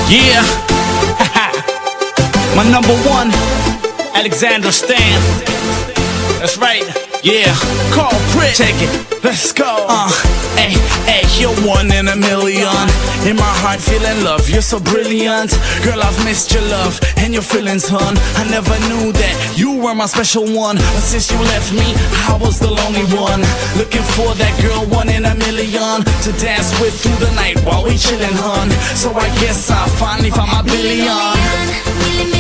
Yeah, my number one, Alexander Stan. That's right, yeah. Carl Pritt, take it, let's go. Hey, you're one in a million. In my heart, feeling love, you're so brilliant. Girl, I've missed your love and your feelings, hun. I never knew that you were my special one. But since you left me, I was the lonely one. Looking for that girl, one in a million, to dance with through the night while we chillin', hun. So I guess I finally found my billion.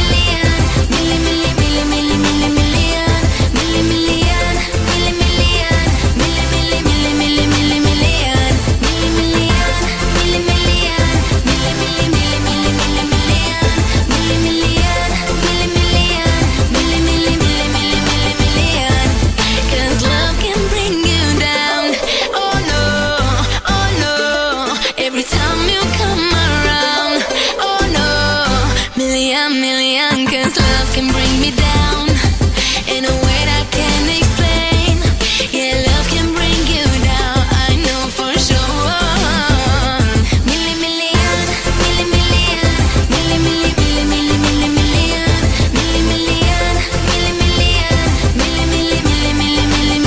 Million, cause love can bring me down in a way that I can't explain. Yeah, love can bring you down, I know for sure. Million, million, million, million, million, million, million, million, million, million, million, million, million, million, million, million,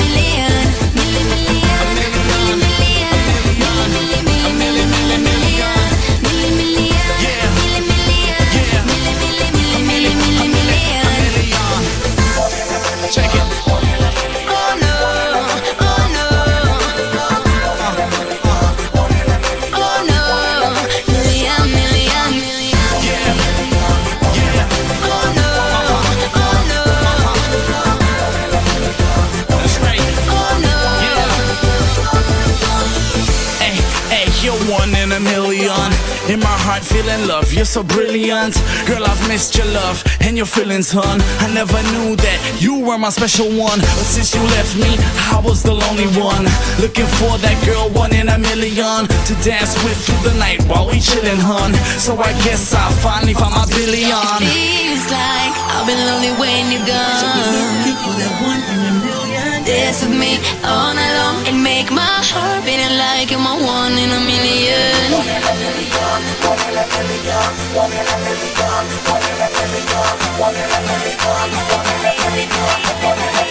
Check it. oh no, oh no, oh no, million, million, million, oh no, oh no, That's right. oh no. Hey, you're one in a million. In my heart, feeling love, you're so brilliant. Girl, I've missed your love and your feelings, hun. I never knew that you were my special one. But since you left me, I was the lonely one. Looking for that girl, one in a million, to dance with through the night while we chillin', hun. So I guess I finally found my billion. Feels like I've been lonely when you're gone. Dance with me all night long and make my heart beating like you're my one in a million. One in a million.